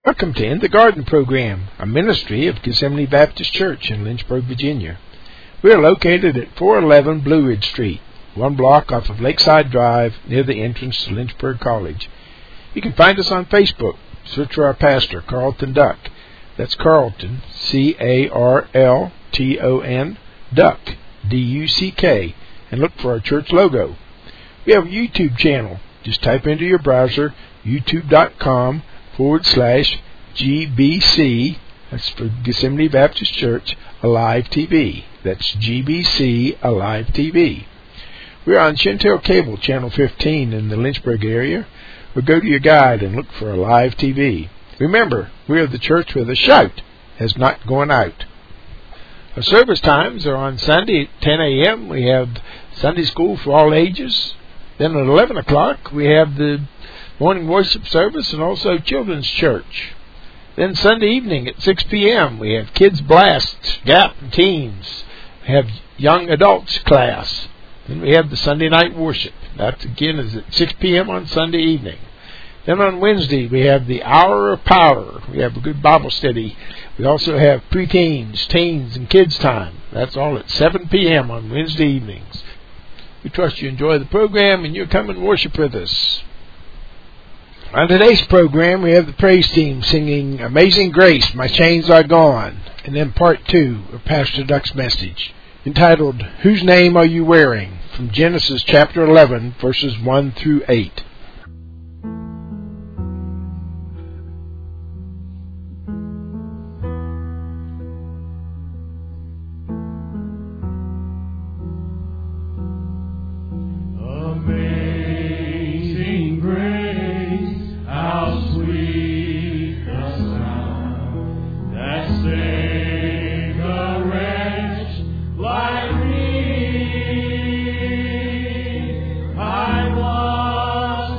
Welcome to In the Garden program, a ministry of Gethsemane Baptist Church in Lynchburg, Virginia. We are located at 411 Blue Ridge Street, one block off of Lakeside Drive near the entrance to Lynchburg College. You can find us on Facebook. Search for our pastor, Carlton Duck. That's Carlton, C-A-R-L-T-O-N, Duck, D-U-C-K, and look for our church logo. We have a YouTube channel. Just type into your browser youtube.com/GBC, that's for Gethsemane Baptist Church, Alive TV. That's GBC Alive TV. We're on Chantel Cable, Channel 15 in the Lynchburg area, or go to your guide and look for Alive TV. Remember, we are the church where the shout has not gone out. Our service times are on Sunday at 10 a.m. We have Sunday school for all ages. Then at 11 o'clock, we have the morning worship service and also children's church. Then Sunday evening at 6 p.m., we have Kids Blast, Gap, and Teens. We have Young Adults class. Then we have the Sunday night worship. That, again, is at 6 p.m. on Sunday evening. Then on Wednesday, we have the Hour of Power. We have a good Bible study. We also have preteens, teens, and kids time. That's all at 7 p.m. on Wednesday evenings. We trust you enjoy the program and you'll come and worship with us. On today's program, we have the praise team singing Amazing Grace, My Chains Are Gone, and then part 2 of Pastor Duck's message, entitled, Whose Name Are You Wearing? From Genesis chapter 11, verses 1 through 8. I was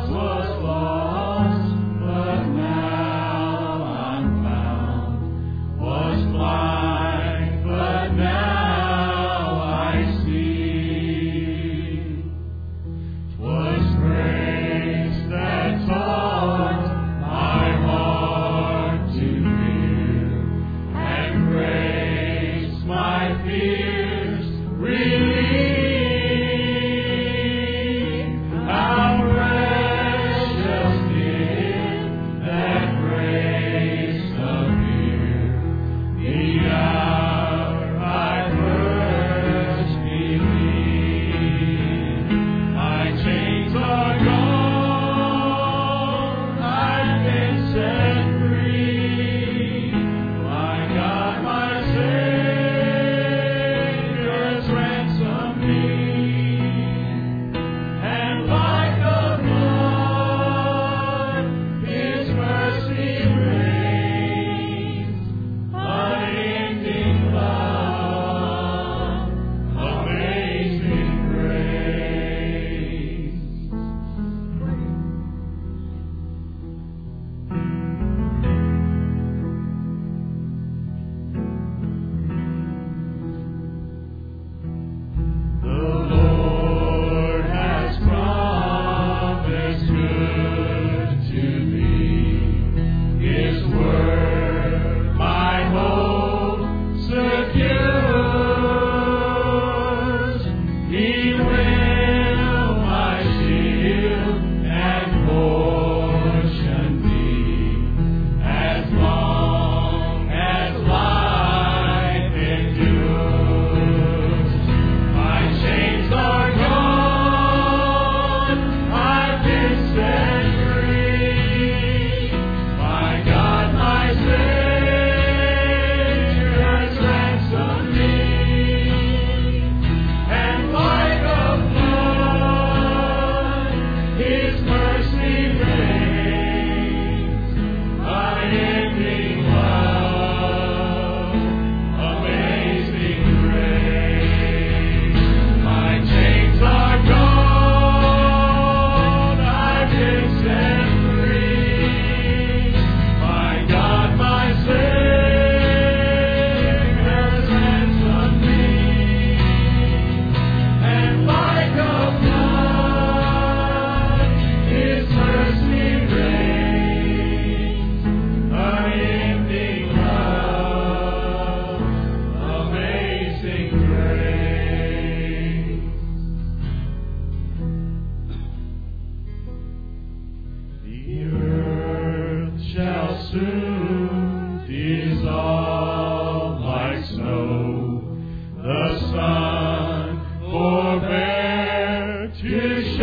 soon dissolve like snow. The sun forbear to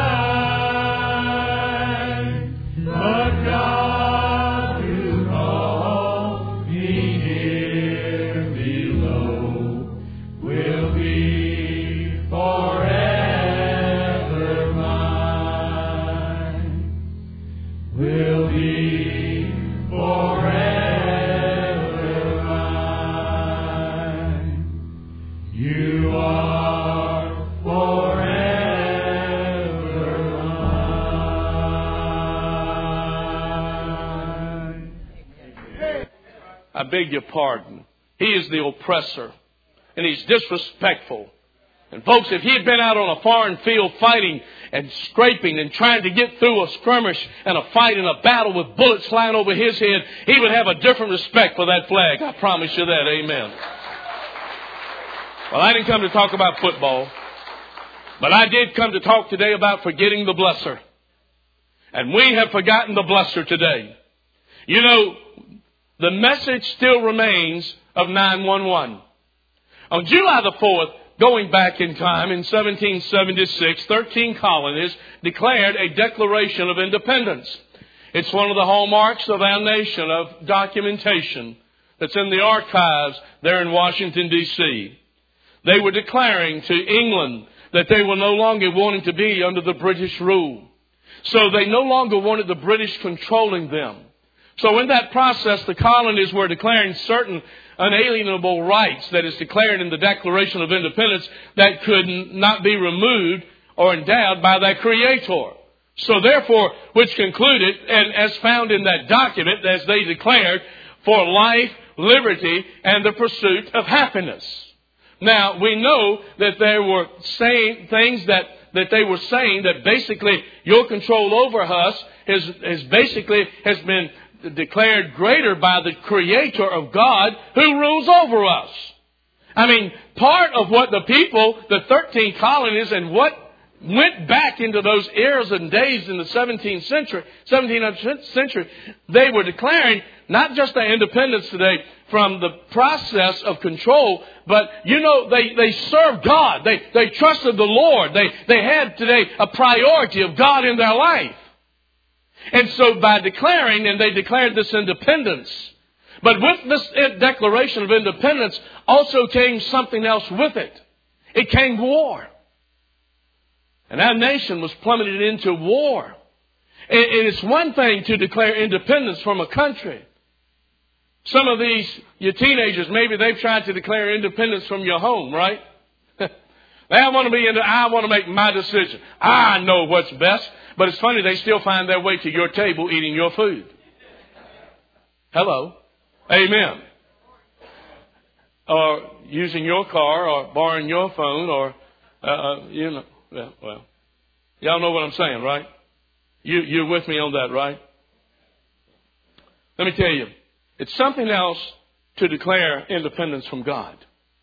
shine, but God who called me here below will be forever mine. Will be forever mine. You are forever mine. I beg your pardon. He is the oppressor, and he's disrespectful. And folks, if he had been out on a foreign field fighting and scraping and trying to get through a skirmish and a fight and a battle with bullets flying over his head, he would have a different respect for that flag. I promise you that. Amen. Well, I didn't come to talk about football, but I did come to talk today about forgetting the blesser. And we have forgotten the blesser today. You know, the message still remains of 911. On July the 4th, going back in time, in 1776, 13 colonies declared a Declaration of Independence. It's one of the hallmarks of our nation, of documentation that's in the archives there in Washington, D.C. They were declaring to England that they were no longer wanting to be under the British rule. So they no longer wanted the British controlling them. So in that process, the colonies were declaring certain unalienable rights that is declared in the Declaration of Independence that could not be removed or endowed by their Creator. So therefore, which concluded, and as found in that document, as they declared, for life, liberty, and the pursuit of happiness. Now, we know that they were saying things that they were saying that basically your control over us has been declared greater by the Creator of God who rules over us. I mean, part of what the people, the 13 colonies, and what went back into those eras and days in the 17th century, they were declaring not just their independence today from the process of control, but, you know, they served God. They trusted the Lord. They had today a priority of God in their life. And so by declaring, and they declared this independence, but with this Declaration of Independence also came something else with it. It came war. And our nation was plummeted into war. And it's one thing to declare independence from a country. Some of these, your teenagers, maybe they've tried to declare independence from your home, right? I want to make my decision. I know what's best. But it's funny, they still find their way to your table eating your food. Hello. Amen. Or using your car, or borrowing your phone, or, well, y'all know what I'm saying, right? You're with me on that, right? Let me tell you, it's something else to declare independence from God.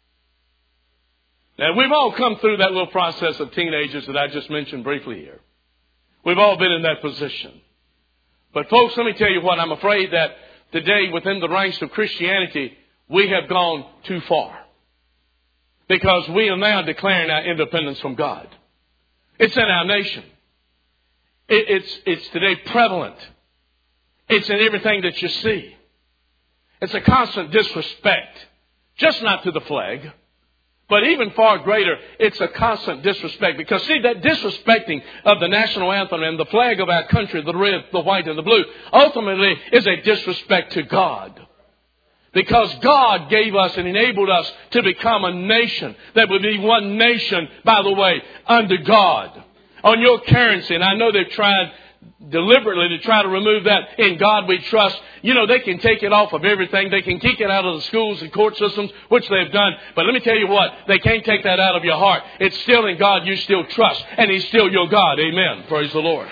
Now, we've all come through that little process of teenagers that I just mentioned briefly here. We've all been in that position. But folks, let me tell you what, I'm afraid that today within the ranks of Christianity, we have gone too far. Because we are now declaring our independence from God. It's in our nation. It's today prevalent. It's in everything that you see. It's a constant disrespect. Just not to the flag. But even far greater, it's a constant disrespect. Because see, that disrespecting of the national anthem and the flag of our country, the red, the white, and the blue, ultimately is a disrespect to God. Because God gave us and enabled us to become a nation that would be one nation, by the way, under God. On your currency, and I know they've tried deliberately to try to remove that "in God we trust." You know, they can take it off of everything. They can kick it out of the schools and court systems, which they've done. But let me tell you what, they can't take that out of your heart. It's still in God you still trust, and He's still your God. Amen. Praise the Lord.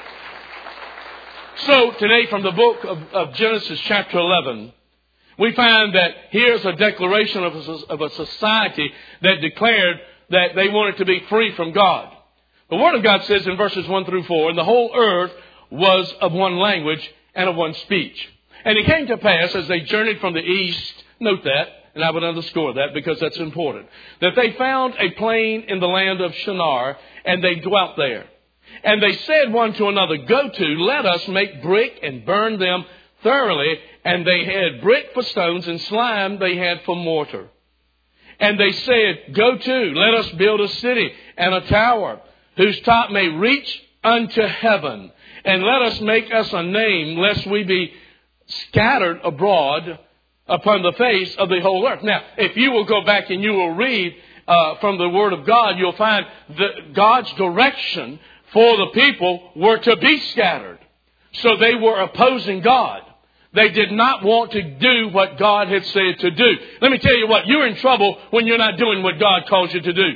So today from the book of Genesis chapter 11, we find that here's a declaration of a society that declared that they wanted to be free from God. The Word of God says in verses 1 through 4, "And the whole earth was of one language and of one speech. And it came to pass as they journeyed from the east, note that, and I would underscore that because that's important, that they found a plain in the land of Shinar, and they dwelt there. And they said one to another, go to, let us make brick and burn them thoroughly. And they had brick for stones, and slime they had for mortar. And they said, go to, let us build a city and a tower, whose top may reach unto heaven. And let us make us a name, lest we be scattered abroad upon the face of the whole earth. Now, if you will go back and you will read from the Word of God, you'll find that God's direction for the people were to be scattered. So they were opposing God. They did not want to do what God had said to do. Let me tell you what, you're in trouble when you're not doing what God calls you to do.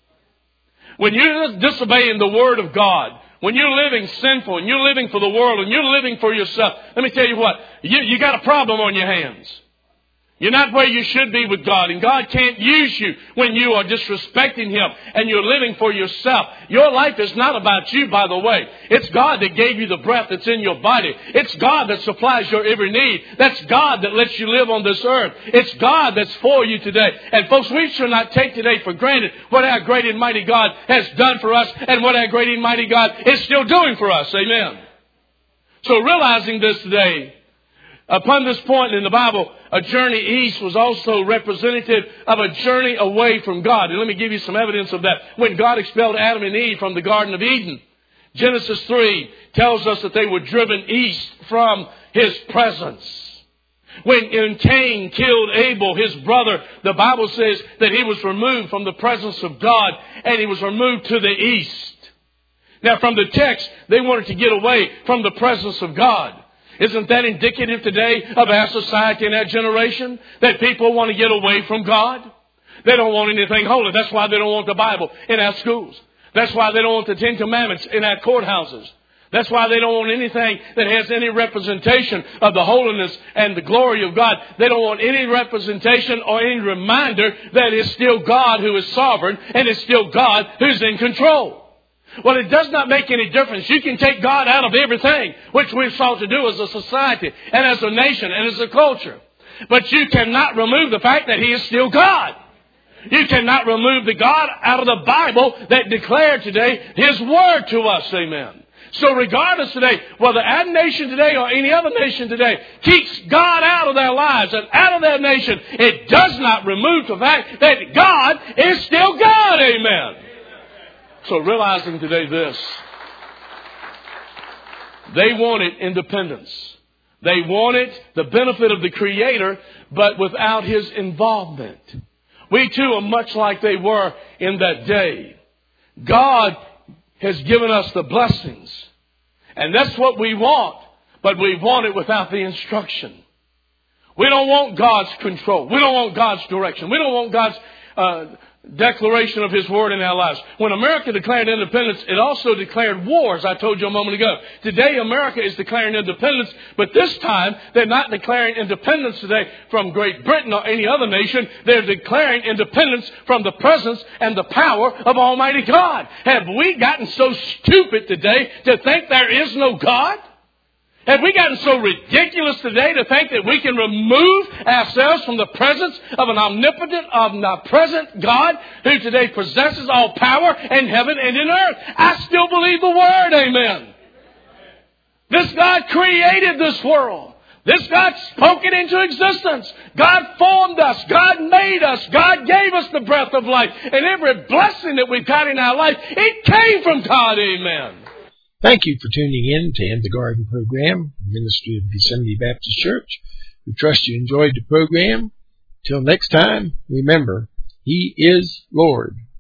When you're disobeying the Word of God, when you're living sinful and you're living for the world and you're living for yourself, let me tell you what, you got a problem on your hands. You're not where you should be with God, and God can't use you when you are disrespecting Him and you're living for yourself. Your life is not about you, by the way. It's God that gave you the breath that's in your body. It's God that supplies your every need. That's God that lets you live on this earth. It's God that's for you today. And folks, we should not take today for granted what our great and mighty God has done for us and what our great and mighty God is still doing for us. Amen. So realizing this today, upon this point in the Bible, a journey east was also representative of a journey away from God. And let me give you some evidence of that. When God expelled Adam and Eve from the Garden of Eden, Genesis 3 tells us that they were driven east from His presence. When Cain killed Abel, his brother, the Bible says that he was removed from the presence of God and he was removed to the east. Now from the text, they wanted to get away from the presence of God. Isn't that indicative today of our society and our generation? That people want to get away from God? They don't want anything holy. That's why they don't want the Bible in our schools. That's why they don't want the Ten Commandments in our courthouses. That's why they don't want anything that has any representation of the holiness and the glory of God. They don't want any representation or any reminder that it's still God who is sovereign and it's still God who's in control. Well, it does not make any difference. You can take God out of everything, which we've sought to do as a society and as a nation and as a culture. But you cannot remove the fact that He is still God. You cannot remove the God out of the Bible that declared today His Word to us. Amen. So regardless today, whether our nation today or any other nation today keeps God out of their lives and out of their nation, it does not remove the fact that God is still God. Amen. So realizing today this, they wanted independence. They wanted the benefit of the Creator, but without His involvement. We too are much like they were in that day. God has given us the blessings. And that's what we want, but we want it without the instruction. We don't want God's control. We don't want God's direction. We don't want God's declaration of His Word in our lives. When America declared independence, it also declared wars, I told you a moment ago. Today, America is declaring independence, but this time, they're not declaring independence today from Great Britain or any other nation. They're declaring independence from the presence and the power of Almighty God. Have we gotten so stupid today to think there is no God? Have we gotten so ridiculous today to think that we can remove ourselves from the presence of an omnipotent, omnipresent God who today possesses all power in heaven and in earth? I still believe the Word, amen. This God created this world. This God spoke it into existence. God formed us. God made us. God gave us the breath of life. And every blessing that we've got in our life, it came from God, amen. Thank you for tuning in to In the Garden program, Ministry of Gethsemane Baptist Church. We trust you enjoyed the program. Till next time, remember, He is Lord.